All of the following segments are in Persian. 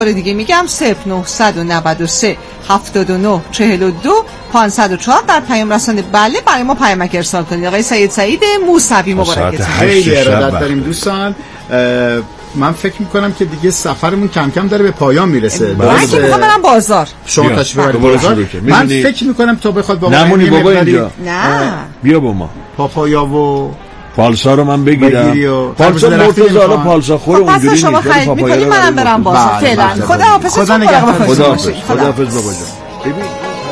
دیگه میگم 0993 79 42 504 در پیام رسانه بله برای ما پیامک ارسال کنید. آقای سعید موسوی مبارکتون. خیلی ارادت داریم دوستان. من فکر میکنم که دیگه سفرمون کم کم داره به پایان میرسه. من که میخوام برم بازار. شما تشریف ببرید بازار. من فکر میکنم تو بخواد بابا نمونی بابا اینجا. نه بیا با ما. پاپایا و پالسا رو من بگیرم. پالسا مرتضی پالسا خور اونجوری نیست. شما خرید میکنید منم برم بازار. فعلا خدا نگهدار. خداحافظ بابا جان. ببین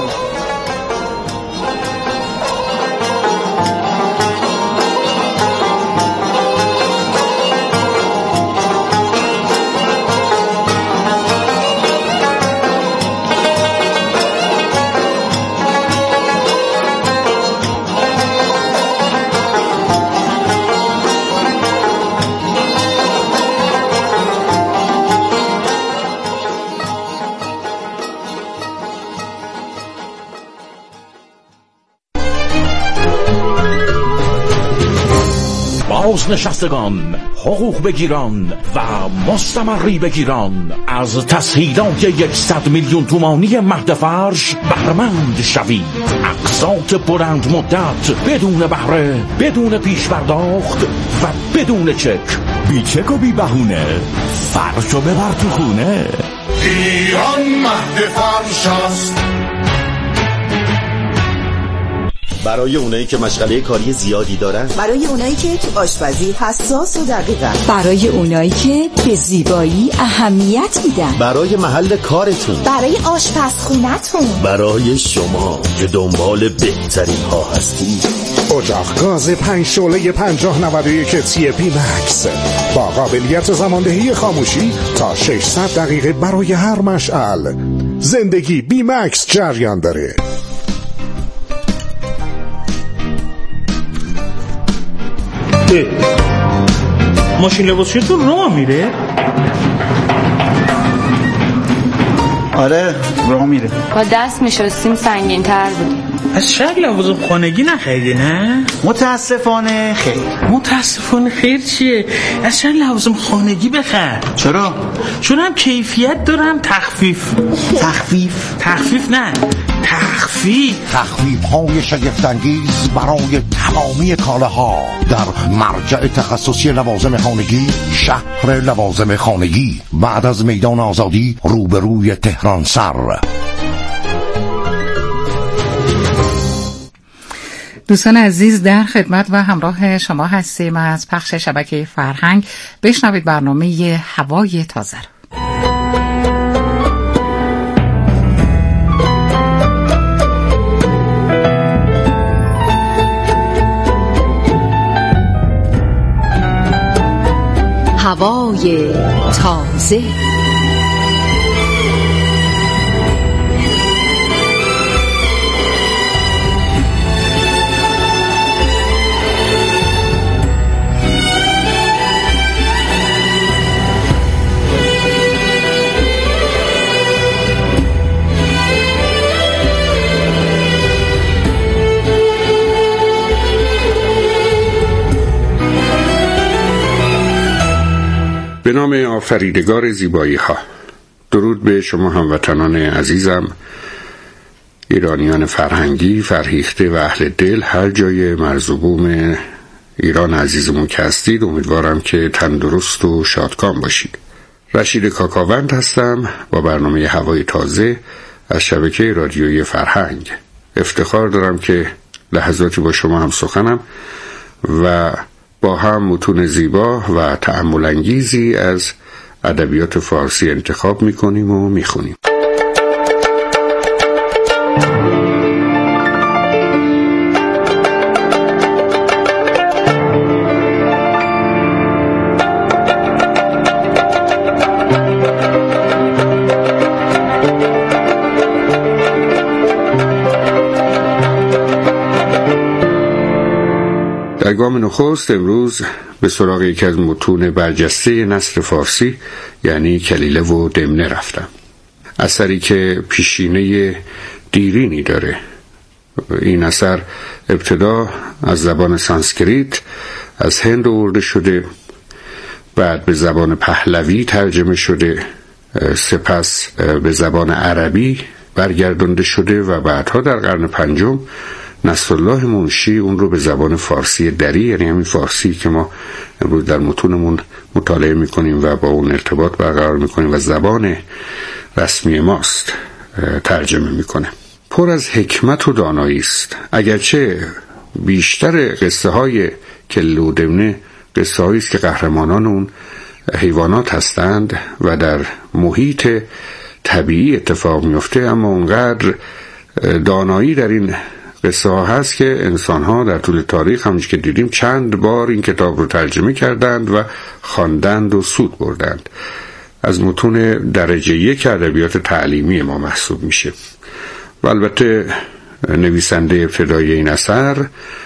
بازنشستگان، حقوق بگیران و مستمری بگیران از تسهیلات 100 میلیون تومانی مهد فرش بهره‌مند شوید. اقساط بلند مدت بدون بهره، بدون پیش پرداخت و بدون چک. بی چک و بی بهونه، فرشو ببر تو خونه. ایران مهد فرش است. برای اونایی که مشغله کاری زیادی دارن، برای اونایی که تو آشپزی حساس و دقیقن، برای اونایی که به زیبایی اهمیت میدن، برای محل کارتون، برای آشپزخونتون، برای شما که دنبال بهترین ها هستید. اجاق گاز 5 شعله 5091 تی پی مکس با قابلیت زماندهی خاموشی تا 600 دقیقه برای هر مشعل. زندگی بی مکس جریان داره. ماشین لباسشویتون راه میره؟ آره راه میره. با دست میشستیم سنگین تر بودیم. از شکل لوازم خانگی نخریدی نه؟ متاسفانه خیر. متاسفانه خیر چیه؟ از شکل لوازم خانگی بخر. چرا؟ چون هم کیفیت دارم تخفیف نه تخفیف های شگفت‌انگیز برای تمامی کالاها در مرجع تخصصی لوازم خانگی، شهر لوازم خانگی، بعد از میدان آزادی روبروی تهران سر. دوستان عزیز در خدمت و همراه شما هستیم از پخش شبکه فرهنگ. بشنوید برنامه هوای تازه رو. هوای تازه. به نام آفریدگار زیبایی ها. درود به شما هموطنان عزیزم، ایرانیان فرهنگی، فرهیخته و اهل دل، هر جای مرز و بوم ایران عزیزمون که هستید. امیدوارم که تندرست و شادکام باشید. رشید کاکاوند هستم با برنامه هوای تازه از شبکه رادیویی فرهنگ. افتخار دارم که لحظاتی با شما هم سخنم و با هم متون زیبا و تأمل انگیزی از ادبیات فارسی انتخاب میکنیم و میخونیم. در گام نخست امروز به سراغ یکی از متون برجسته نثر فارسی یعنی کلیله و دمنه رفتم. اثری که پیشینه دیرینی داره. این اثر ابتدا از زبان سانسکریت از هند آورده شده، بعد به زبان پهلوی ترجمه شده سپس به زبان عربی برگردانده شده و بعدها در قرن پنجم نصرالله منشی اون رو به زبان فارسی دری، یعنی همین فارسی که ما امروز در متونمون مطالعه میکنیم و با اون ارتباط برقرار میکنیم و زبان رسمی ماست، ترجمه میکنه. پر از حکمت و دانایی است. اگرچه بیشتر قصه های کله و دمنه قصه هایی است که قهرمانان اون حیوانات هستند و در محیط طبیعی اتفاق میفته، اما اونقدر دانایی در این قصه ها هست که انسان ها در طول تاریخ همونجور که دیدیم چند بار این کتاب رو ترجمه کردند و خواندند و سود بردند. از متون درجه یک ادبیات تعلیمی ما محسوب میشه. و البته نویسنده ابتدایی این اثر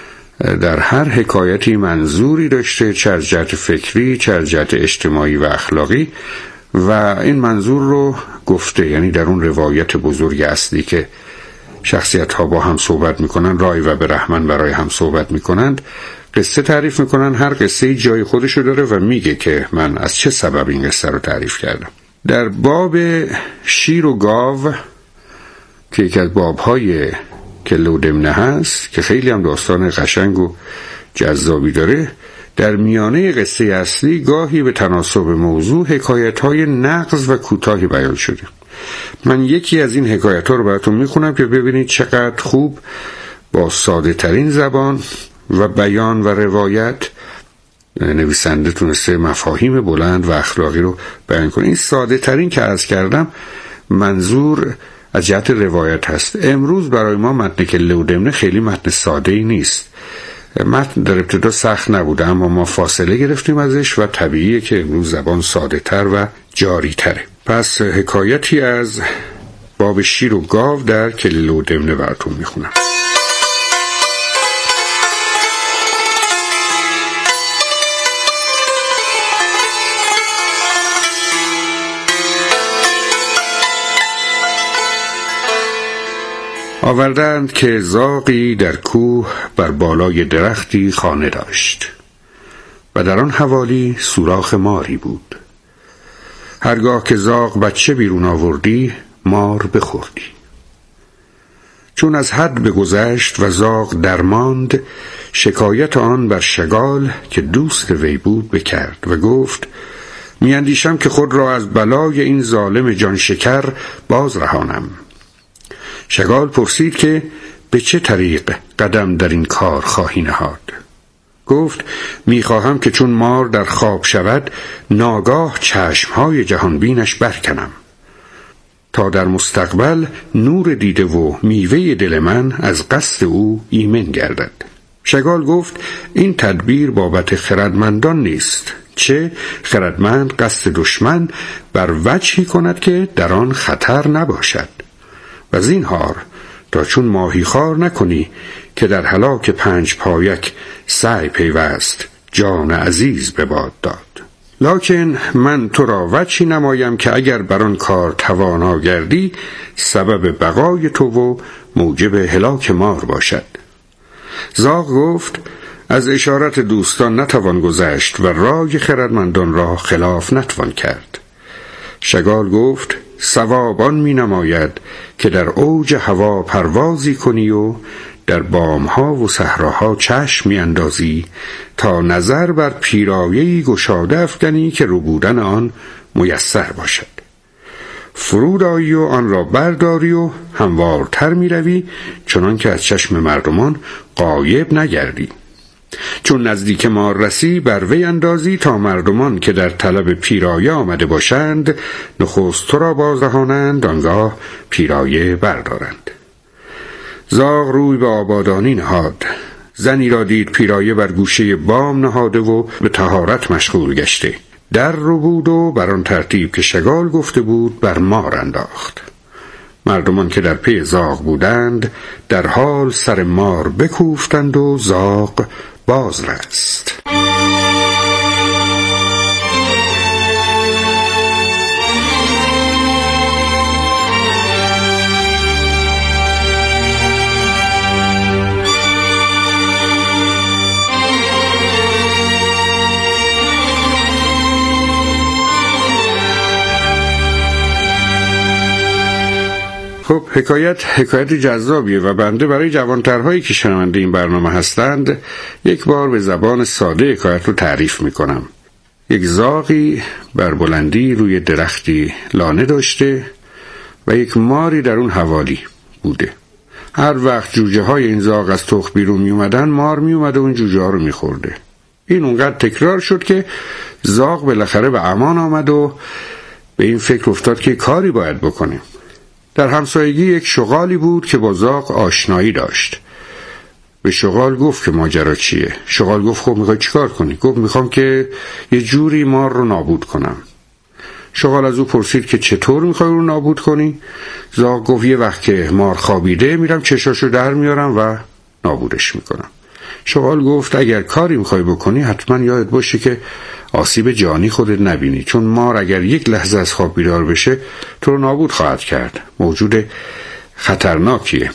در هر حکایتی منظوری داشته، چه از جهت فکری، چه از جهت اجتماعی و اخلاقی، و این منظور رو گفته، یعنی در اون روایت بزرگ اصلی که شخصیت ها با هم صحبت میکنن، رای و برهمن برای هم صحبت میکنند، قصه تعریف میکنن. هر قصه جای خودشو داره و میگه که من از چه سبب این قصه رو تعریف کردم. در باب شیر و گاو که یکی از بابهای کله و دمنه هست که خیلی هم داستان قشنگ و جذابی داره، در میانه قصه اصلی گاهی به تناسب موضوع حکایت‌های نغز و کوتاهی بیان شده. من یکی از این حکایت‌ها رو براتون میخونم که ببینید چقدر خوب با ساده ترین زبان و بیان و روایت نویسنده تونسته مفاهیم بلند و اخلاقی رو بیان کنه. این ساده ترین که عرض کردم منظور از جهت روایت هست. امروز برای ما متن کله و دمنه خیلی متن ساده‌ای نیست. متن در ابتدا سخت نبوده، اما ما فاصله گرفتیم ازش و طبیعیه که امروز زبان ساده تر و جاری تره. پس حکایتی از باب شیر و گاو در کله و دمنه براتون میخونم. آوردند که زاغی در کوه بر بالای درختی خانه داشت و در آن حوالی سوراخ ماری بود. هرگاه که زاغ بچه بیرون آوردی مار بخوردی. چون از حد بگذشت و زاغ درماند، شکایت آن بر شگال که دوست وی بود بکرد و گفت میاندیشم که خود را از بلای این ظالم جان شکر باز رهانم. شگال پرسید که به چه طریق قدم در این کار خواهی نهاد؟ گفت میخواهم که چون مار در خواب شود ناگاه چشمهای جهانبینش برکنم تا در مستقبل نور دیده و میوه دل من از قصد او ایمن گردد. شگال گفت این تدبیر بابت خردمندان نیست، چه خردمند قصد دشمن بر وجهی کند که در آن خطر نباشد. و زینهار تا چون ماهی خار نکنی که در هلاک 5 پایک سعی پیوست جان عزیز به باد داد. لکن من تو را وجهی نمایم که اگر بر آن کار توانا گردی سبب بقای تو و موجب هلاک مار باشد. زاغ گفت از اشارت دوستان نتوان گذشت و رای خردمندان را خلاف نتوان کرد. شگال گفت صوابان می نماید که در اوج هوا پروازی کنی و در بامها و صحراها چشم می اندازی تا نظر بر پیرایه‌ای گشاده افکنی که ربودن آن میسر باشد. فرود آیی و آن را برداری و هموارتر می روی چنان که از چشم مردمان غایب نگردی. چون نزدیک مار رسی بر وی اندازی تا مردمان که در طلب پیرایه آمده باشند نخست تو را بازرهانند، آنگاه پیرایه بردارند. زاغ روی به آبادانی نهاد. زنی را دید پیرایه بر گوشه بام نهاده و به طهارت مشغول گشته. در رو بود و بر آن ترتیب که شگال گفته بود بر مار انداخت. مردمان که در پی زاغ بودند در حال سر مار بکوفتند و زاغ باز رست. خب حکایت جذابیه و بنده برای جوانترهایی که شنونده این برنامه هستند یک بار به زبان ساده حکایت رو تعریف میکنم. یک زاغی بر بلندی روی درختی لانه داشته و یک ماری در اون حوالی بوده. هر وقت جوجه های این زاغ از تخم بیرون می اومدن، مار می اومده اون جوجه ها رو می خورده. این اونقدر تکرار شد که زاغ بالاخره به امان آمد و به این فکر افتاد که کاری باید بکنیم. در همسایگی یک شغالی بود که با زاغ آشنایی داشت. به شغال گفت که ماجرا چیه. شغال گفت خب میخوای چیکار کنی؟ گفت میخوام که یه جوری مار رو نابود کنم. شغال از او پرسید که چطور میخوای رو نابود کنی؟ زاغ گفت یه وقت که مار خوابیده میرم چشاشو در میارم و نابودش میکنم. شغال گفت اگر کاری میخوای بکنی حتما یادت باشه که آسیب جانی خودت نبینی، چون مار اگر یک لحظه از خواب بیدار بشه تو رو نابود خواهد کرد. موجود خطرناکیه.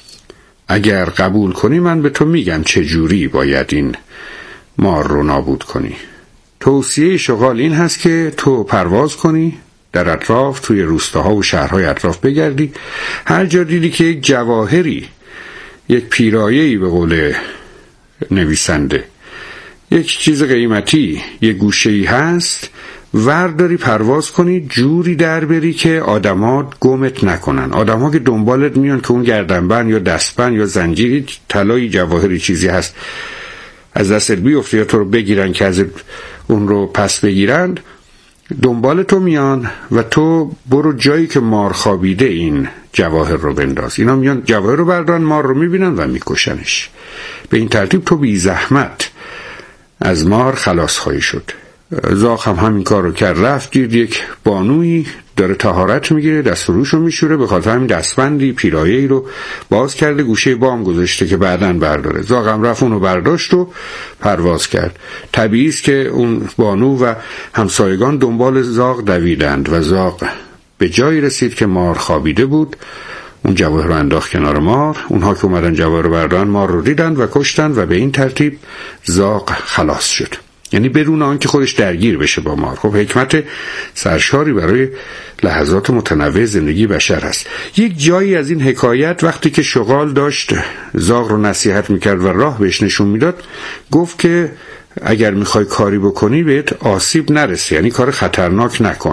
اگر قبول کنی من به تو میگم چه جوری باید این مار رو نابود کنی. توصیه شغال این هست که تو پرواز کنی، در اطراف توی روستاها و شهرهای اطراف بگردی، هر جا دیدی که یک جواهری، یک پیرایه‌ای به قول نویسنده، یک چیز قیمتی، یک گوشه‌ای هست، ورداری پرواز کنی، جوری در بری که آدما گمت نکنن. آدم‌ها که دنبالت میان که اون گردنبند یا دستبند یا زنجیری، طلایی، جواهری چیزی هست از دستت بیفته یا تو رو بگیرن که از اون رو پس بگیرند، دنبال تو میان و تو برو جایی که مار خوابیده این جواهر رو بنداز. اینا میان جواهر رو بردارن، مار رو میبینن و میکشنش. به این ترتیب تو بی زحمت از مار خلاص خواهی شد. زاغ هم همین کار رو کرد. رفت دید یک بانویی داره طهارت میگیره، دست و روشو میشوره، به خاطر همین دستبندی پیرایه‌ای رو باز کرده، گوشه بام گذاشته که بعداً برداره. زاغ هم رفت اونو برداشت و پرواز کرد. طبیعی است که اون بانو و همسایگان دنبال زاغ دویدند و زاغ به جایی رسید که مار خوابیده بود. اون جواهر رو انداخت کنار مار. اونها که اومدن جواهر رو بردارن مار رو دیدند و کشتند و به این ترتیب زاغ خلاص شد. یعنی بدون آنکه خودش درگیر بشه با مار. خب حکمت سرشاری برای لحظات متنوع زندگی بشر هست. یک جایی از این حکایت وقتی که شغال داشت زاغ رو نصیحت میکرد و راه بهش نشون میداد، گفت که اگر میخوای کاری بکنی بهت آسیب نرسه، یعنی کار خطرناک نکن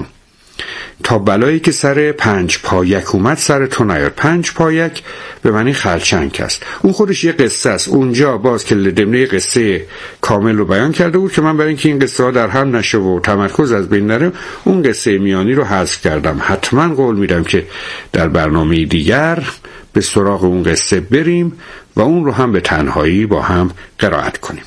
تا بلایی که سر 5 پایک اومد سر تو نیاد. 5 پایک به معنی خرچنگ است. اون خودش یه قصه است. اونجا باز که ضمن قصه کامل رو بیان کرده بود که من برای اینکه این قصه ها در هم نشه و تمرکز از بین نره، اون قصه میانی رو حذف کردم. حتما قول میدم که در برنامه دیگر به سراغ اون قصه بریم و اون رو هم به تنهایی با هم قرائت کنیم.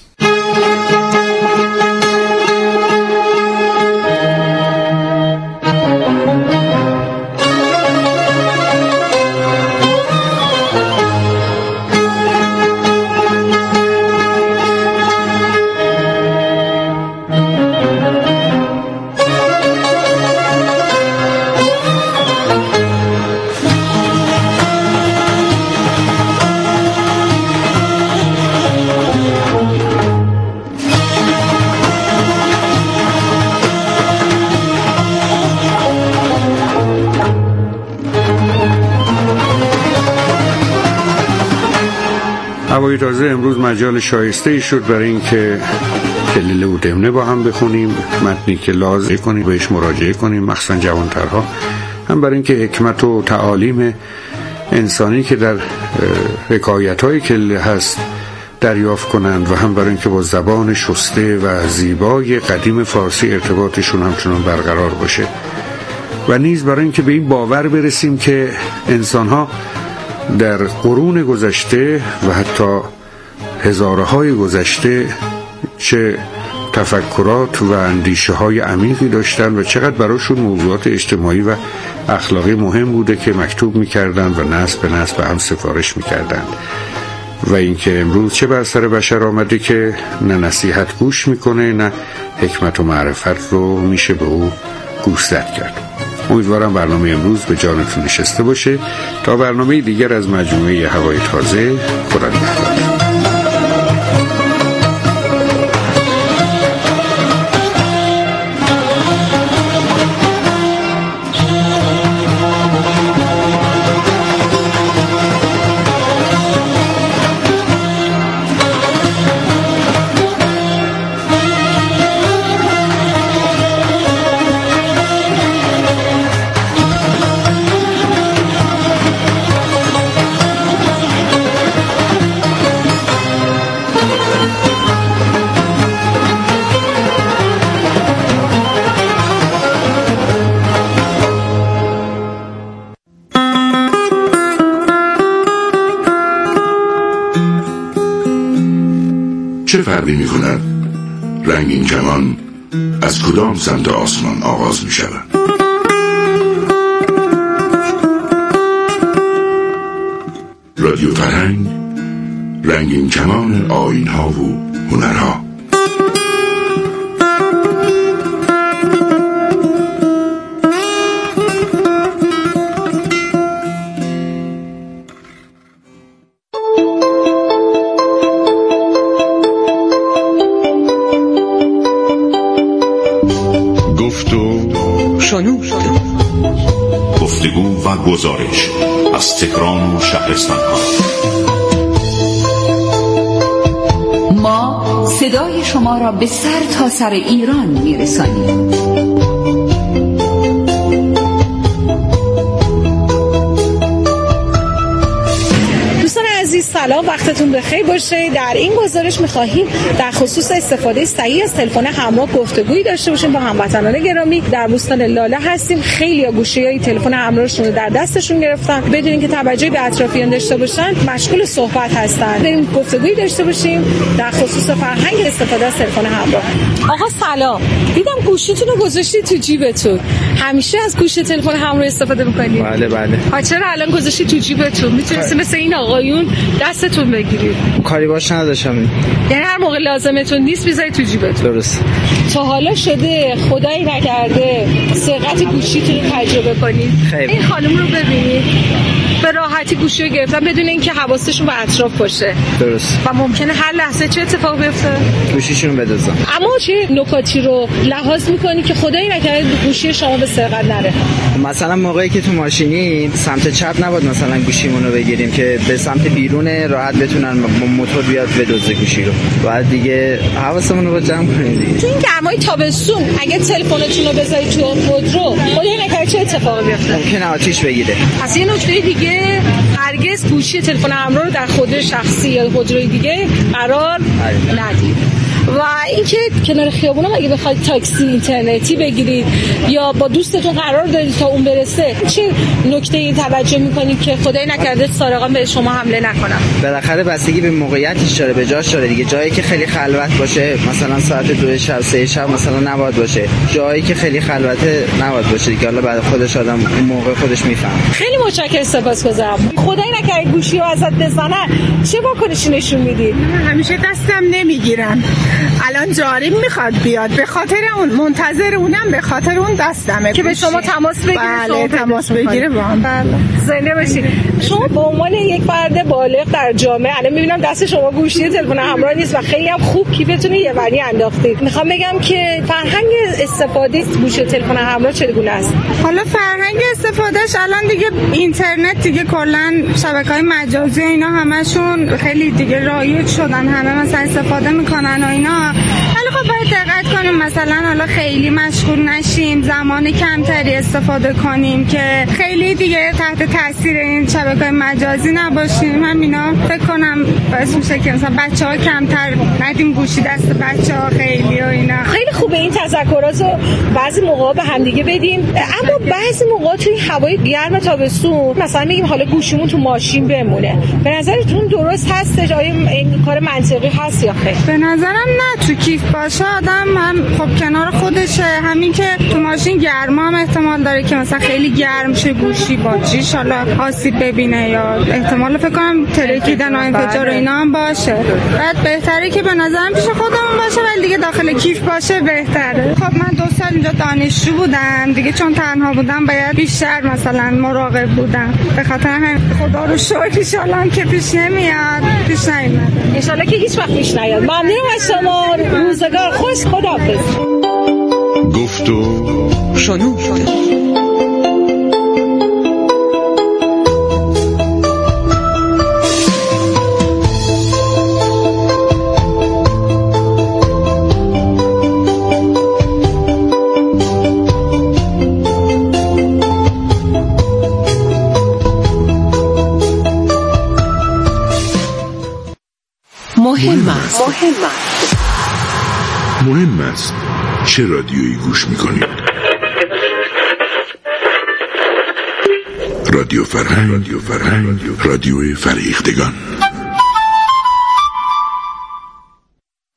هوای تازه امروز مجال شایسته‌ای شد برای اینکه کلیله و دمنه با هم بخونیم، متنی که لازم کنیم بهش مراجعه کنیم، مخصوصا جوانترها، هم برای اینکه حکمت و تعالیم انسانی که در حکایت‌های کلیله هست دریافت کنند و هم برای اینکه با زبان شسته و زیبای قدیم فارسی ارتباطشون همچنان برقرار باشه و نیز برای اینکه به این باور برسیم که انسان‌ها در قرون گذشته و حتی هزارهای گذشته چه تفکرات و اندیشه های عمیقی داشتن و چقدر براشون موضوعات اجتماعی و اخلاقی مهم بوده که مکتوب میکردن و نسل به نسل به هم سفارش میکردن و اینکه امروز چه بر سر بشر آمده که نه نصیحت گوش میکنه نه حکمت و معرفت رو میشه به او گوشزد کرد. امیدوارم برنامه امروز به جانتون نشسته باشه. تا برنامه دیگر از مجموعه هوای تازه، خدا نگهدار. چه فرقی می کند رنگین کمان از کدام سمت آسمان آغاز می شود؟ رادیو فرهنگ، رنگین کمان آیین‌ها و هنرها. گفتگو و گزارش از تهران و شهرستان ها. ما صدای شما را به سر تا سر ایران میرسانیم. سلام، وقتتون بخیر باشه. در این گزارش می‌خواهیم در خصوص استفاده صحیح از تلفن همراه گفتگویی داشته باشیم با هموطنان گرامی. در بوستان لاله هستیم. خیلی‌ها گوشی‌های تلفن همراهشون رو در دستشون گرفتن بدون اینکه توجهی به اطرافیان داشته باشن، مشغول صحبت هستن. بریم گفتگویی داشته باشیم در خصوص فرهنگ استفاده از تلفن همراه. آقا سلام، دیدم گوشیتون رو گذاشتی تو جیبتون. همیشه از گوشی تلفن همراه استفاده می‌کنید؟ بله. چرا الان گذاشتی تو جیبتون؟ می‌تونید مثل این آقایون دستتون بگیرید. کاری باش نداشتم. یعنی هر موقع لازمتون نیست بذارید تو جیبتون. درست. تا حالا شده خدایی نکرده سرقت گوشیتون رو تجربه کنید؟ خیلی. این خانم رو ببینید به راحتی گوشی رو گرفتن بدون اینکه حواسشون به اطراف باشه. درست. و ممکنه هر لحظه چه اتفاقی بیفته؟ گوشیشون رو بدزدن. اما چه نکاتی رو لحاظ می‌کنی که خدایی نکرده گوشی شما به سرقت نره؟ مثلا موقعی که تو ماشینی سمت چپ نباید مثلا گوشیمون رو بگیریم که به سمت بیرون راحت بتونن موتور بیاد بدزده گوشی رو. بعد دیگه حواسمون رو جمع کنیم دیگه. تو این گرمای تابستون اگه تلفنتون رو بذارید تو خودرو خدایی نکرده چه اتفاقی بیفته؟ ممکنه آتیش بگیره. پس یه نکته دیگه، هرگز گوشی تلفن همراه رو در خودرو شخصی یا خودروی دیگه قرار ندید. و اینکه کنار خیابون هم اگه بخواید تاکسی اینترنتی بگیرید یا با دوستتون قرار دارید تا اون برسه، چه نکته‌ای توجه می‌کنید که خدای نکرده سارقان به شما حمله نکنن؟ بالاخره بستگی به موقعیتش داره، به جاش داره دیگه. جایی که خیلی خلوت باشه، مثلا ساعت 2 شب 3 شب مثلا نباید باشه. جایی که خیلی خلوته نباید باشه دیگه. حالا بعد خودش آدم اون موقع خودش میفهمه. خیلی متشکرم، سپاسگزارم. خدای نکرده گوشی رو ازت بزنن، چه واکنشی نشون میدی؟ همیشه دستم نمیگیرن. الان جاریم میخواد بیاد، به خاطر اون منتظر اونم، به خاطر اون دستمه که به شما تماس بگیره. بله، تماس بگیره با هم. بله. زنده باشید. شما به عنوان یک فرد بالغ در جامعه الان میبینم دست شما گوشی تلفن همراه نیست و خیلی هم خوب کیفتون یه وری انداختید. میخوام بگم که فرهنگ استفاده از گوشی تلفن همراه چگونه است؟ حالا فرهنگ استفادهش الان دیگه اینترنت دیگه کلا شبکه‌های مجازی اینا همشون خیلی دیگه رایج شدن، همه مثلا استفاده میکنن و اینا. ولی خب باید دقت کنیم مثلا حالا خیلی مشغول نشیم، زمان کمتری استفاده کنیم که خیلی دیگه تحت تاثیر این شبکه‌های مجازی نباشیم. همینا فکر کنم باعث میشه که مثلا بچه‌ها کمتر ندیم گوشی دست بچه‌ها خیلی و اینا. خیلی خوبه این تذکراتو بعضی موقعا به هم دیگه بدیم. اما بعضی موقعا توی هوای گرم تابستون مثلا میگیم حالا گوشیمون تو ماشین بمونه. به نظرتون درست هستش؟ آیا این کار منطقی هست یا خیر؟ به نظرم نه. تو کیف باشه آدم هم خب کنار خودشه. همین که تو ماشین گرما هم احتمال داره که مثلا خیلی گرم شه گوشی باجیش حالا آسیب ببینه یا احتمال فکر کنم ترکیدن و انفجار و اینا هم باشه. بعد بهتره که به نظرم پیش خودمون باشه ولی دیگه داخل کیف باشه بهتره. خب من 2 سال اینجا دانشجو بودم دیگه، چون تنها بودم باید بیشتر مثلا مراقب بودم. به خاطر همین خدا رو شکر ان شاءالله که پیش نمیاد، پیش نیومد. ان شاءالله که هیچ وقت پیش نیاد. ممنونم از شما. روزگار خوش. خداحافظ. گفت و شنود. مهم است چه رادیویی گوش میکنید. رادیو فرهنگ، رادیو فریختگان.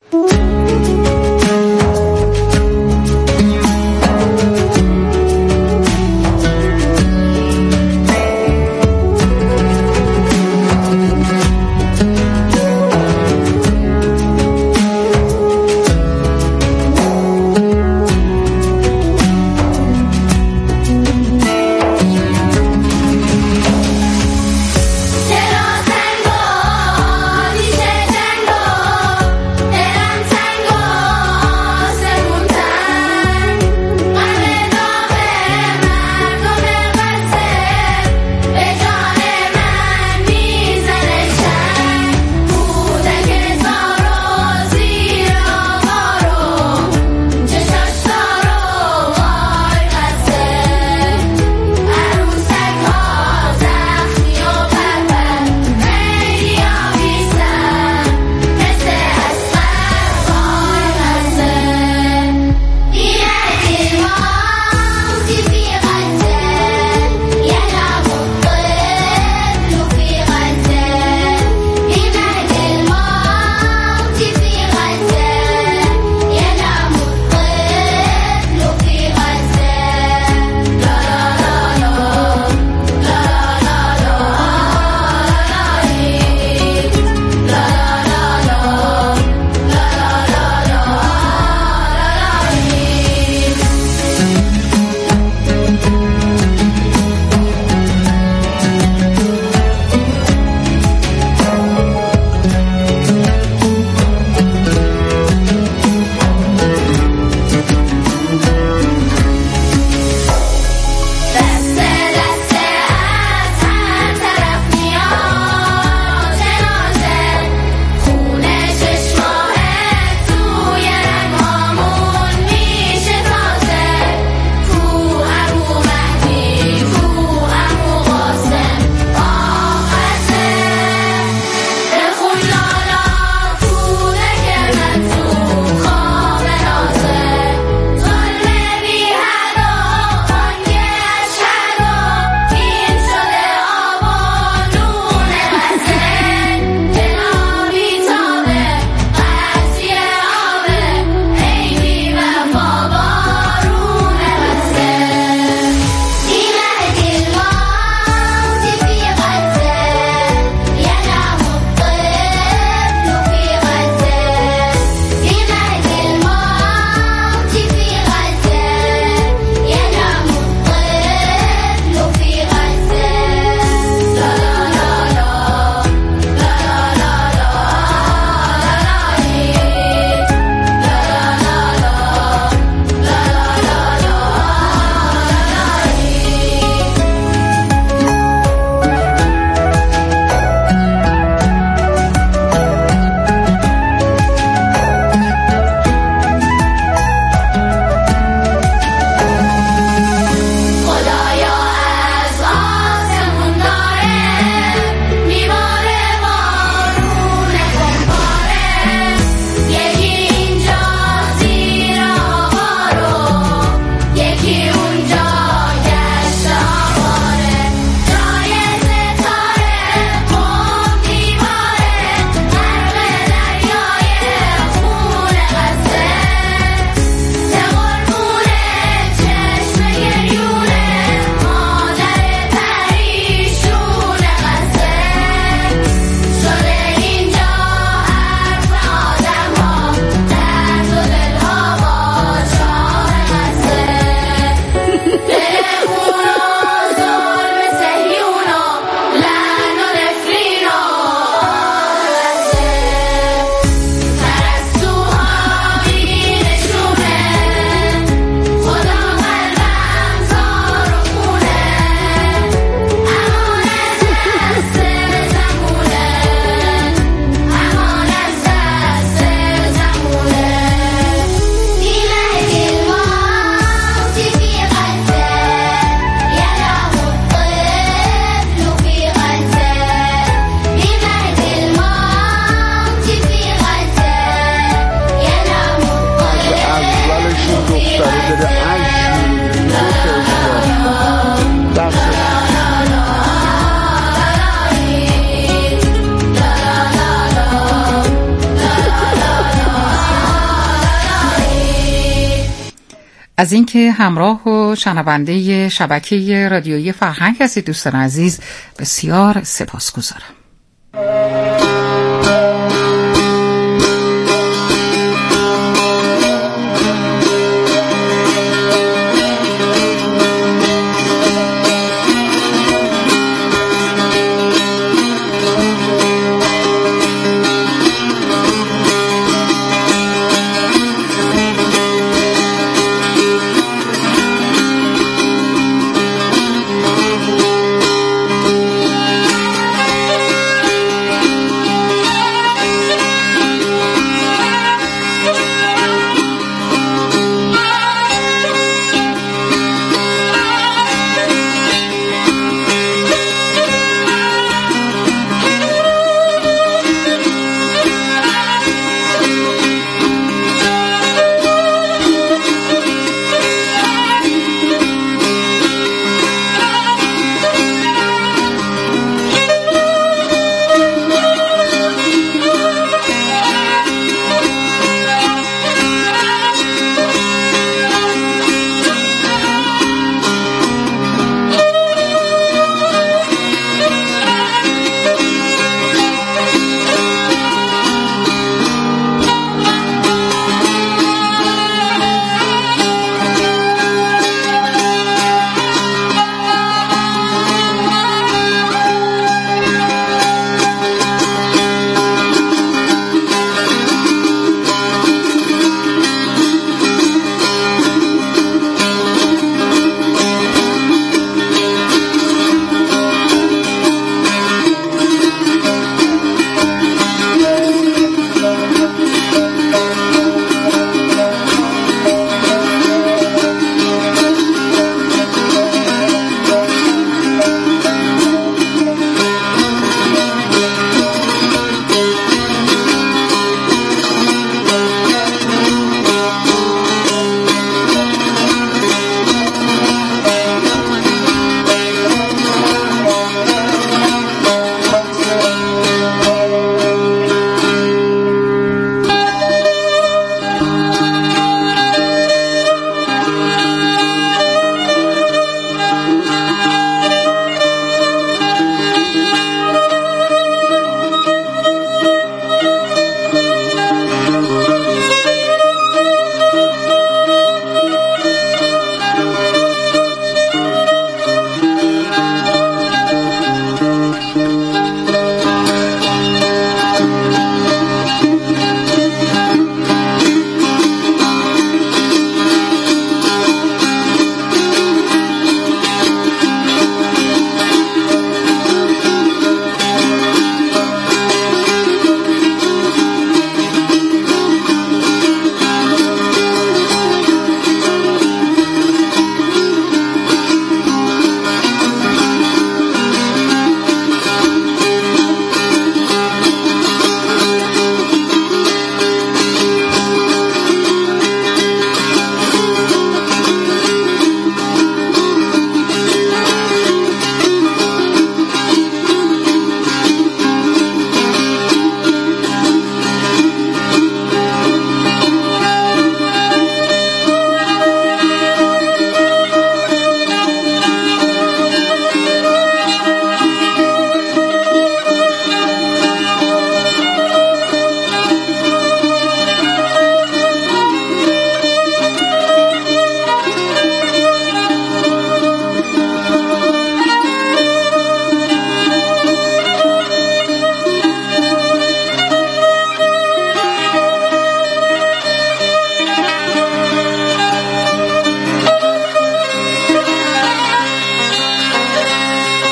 از اینکه همراه و شنونده شبکه رادیویی فرهنگ هستید دوستان عزیز، بسیار سپاسگزارم.